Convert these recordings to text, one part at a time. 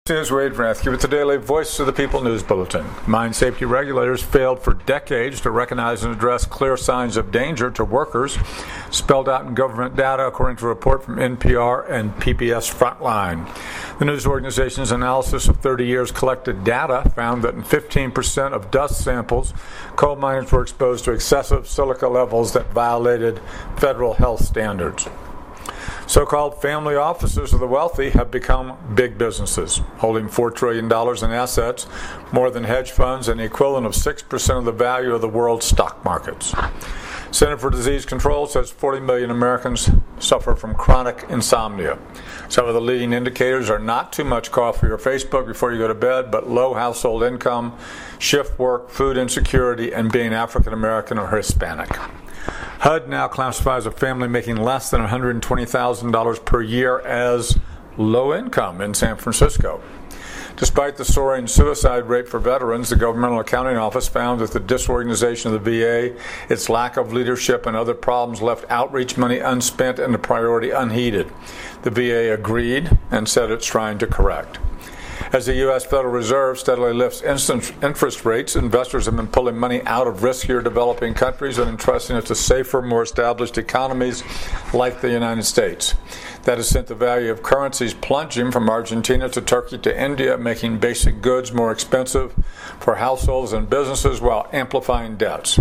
This is Wade Rathke with the Daily Voice of the People News Bulletin. Mine safety regulators failed for decades to recognize and address clear signs of danger to workers, spelled out in government data, according to a report from NPR and PBS Frontline. The news organization's analysis of 30 years collected data found that in 15% of dust samples, coal miners were exposed to excessive silica levels that violated federal health standards. So-called family offices of the wealthy have become big businesses, holding $4 trillion in assets, more than hedge funds, and the equivalent of 6% of the value of the world's stock markets. Center for Disease Control says 40 million Americans suffer from chronic insomnia. Some of the leading indicators are not too much coffee or Facebook before you go to bed, but low household income, shift work, food insecurity, and being African American or Hispanic. HUD now classifies a family making less than $120,000 per year as low income in San Francisco. Despite the soaring suicide rate for veterans, the Governmental Accounting Office found that the disorganization of the VA, its lack of leadership, and other problems left outreach money unspent and the priority unheeded. The VA agreed and said it's trying to correct. As the U.S. Federal Reserve steadily lifts interest rates, investors have been pulling money out of riskier developing countries and entrusting it to safer, more established economies like the United States. That has sent the value of currencies plunging from Argentina to Turkey to India, making basic goods more expensive for households and businesses while amplifying debts.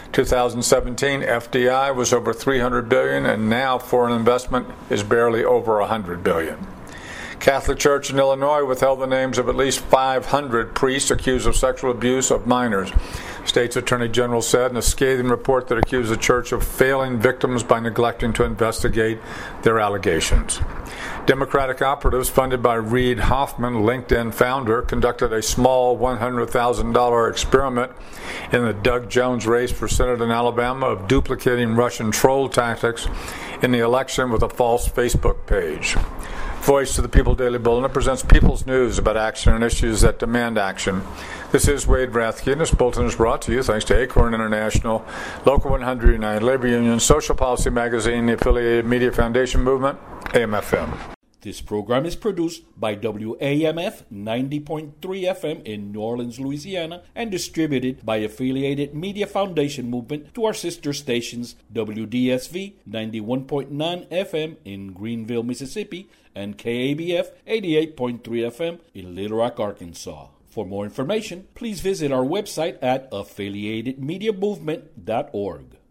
2017 FDI was over $300 billion, and now foreign investment is barely over $100 billion. Catholic Church in Illinois withheld the names of at least 500 priests accused of sexual abuse of minors. State's Attorney General said in a scathing report that accused the church of failing victims by neglecting to investigate their allegations. Democratic operatives funded by Reid Hoffman, LinkedIn founder, conducted a small $100,000 experiment in the Doug Jones race for Senate in Alabama of duplicating Russian troll tactics in the election with a false Facebook page. Voice of the People Daily Bulletin presents people's news about action and issues that demand action. This is Wade Rathke, and this bulletin is brought to you thanks to Acorn International, Local 100 United Labor Union, Social Policy Magazine, the Affiliated Media Foundation Movement, AM/FM. This program is produced by WAMF 90.3 FM in New Orleans, Louisiana, and distributed by Affiliated Media Foundation Movement to our sister stations WDSV 91.9 FM in Greenville, Mississippi, and KABF 88.3 FM in Little Rock, Arkansas. For more information, please visit our website at affiliatedmediamovement.org.